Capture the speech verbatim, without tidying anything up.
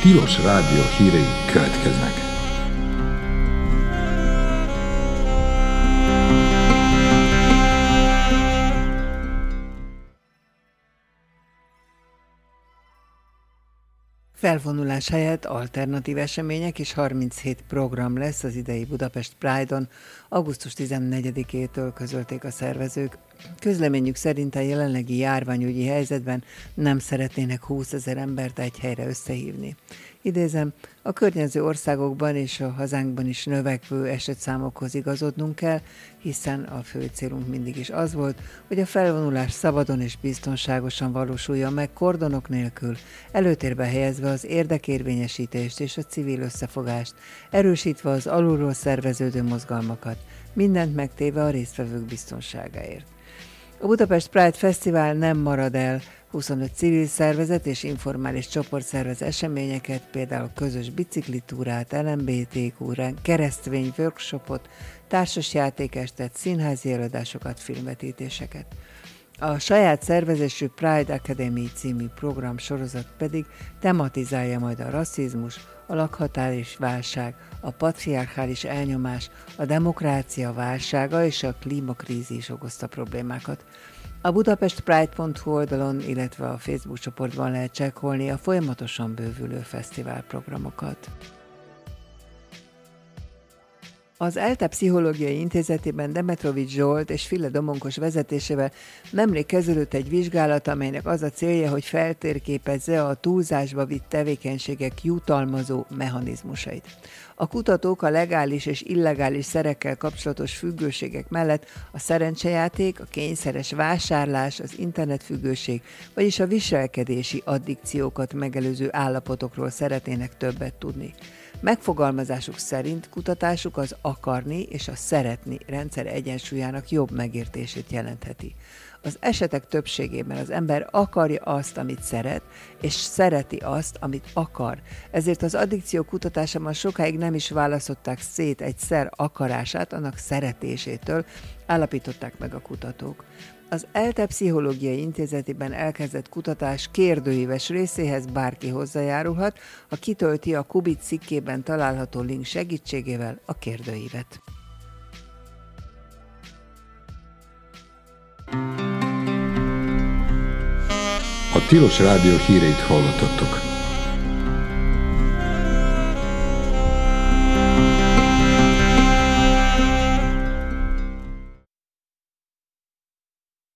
Tilos Rádió hírei következnek. Felvonulás helyett alternatív események és harminchét program lesz az idei Budapest Pride-on, augusztus tizennegyedikétől közölték a szervezők. Közleményük szerint a jelenlegi járványügyi helyzetben nem szeretnének húszezer embert egy helyre összehívni. Idézem, a környező országokban és a hazánkban is növekvő esetszámokhoz igazodnunk kell, hiszen a fő célunk mindig is az volt, hogy a felvonulás szabadon és biztonságosan valósuljon meg kordonok nélkül, előtérbe helyezve az érdekérvényesítést és a civil összefogást, erősítve az alulról szerveződő mozgalmakat, mindent megtéve a résztvevők biztonságáért. A Budapest Pride Fesztivál nem marad el, huszonöt civil szervezet és informális csoport szervez eseményeket, például közös biciklitúrát, el em bé té kú keresztvény workshopot, társasjátékestet, színházi előadásokat, filmvetítéseket. A saját szervezésű Pride Academy című program sorozat pedig tematizálja majd a rasszizmus, a lakhatáris válság, a patriarchális elnyomás, a demokrácia válsága és a klímakrízis okozta problémákat. A budapestpride pont hu oldalon, illetve a Facebook csoportban lehet csekkolni a folyamatosan bővülő fesztiválprogramokat. Az ELTE Pszichológiai Intézetében Demetrovics Zsolt és File Domonkos vezetésével nemrég kezdődött egy vizsgálat, amelynek az a célja, hogy feltérképezze a túlzásba vitt tevékenységek jutalmazó mechanizmusait. A kutatók a legális és illegális szerekkel kapcsolatos függőségek mellett a szerencsejáték, a kényszeres vásárlás, az internetfüggőség, vagyis a viselkedési addikciókat megelőző állapotokról szeretnének többet tudni. Megfogalmazásuk szerint kutatásuk az akarni és a szeretni rendszer egyensúlyának jobb megértését jelentheti. Az esetek többségében az ember akarja azt, amit szeret, és szereti azt, amit akar. Ezért az addikció kutatásában sokáig nem is választották szét egy szer akarását annak szeretésétől, állapították meg a kutatók. Az ELTE Pszichológiai Intézetében elkezdett kutatás kérdőíves részéhez bárki hozzájárulhat, ha kitölti a Kubit cikkében található link segítségével a kérdőívet. A Tilos Rádió híreit hallottattok.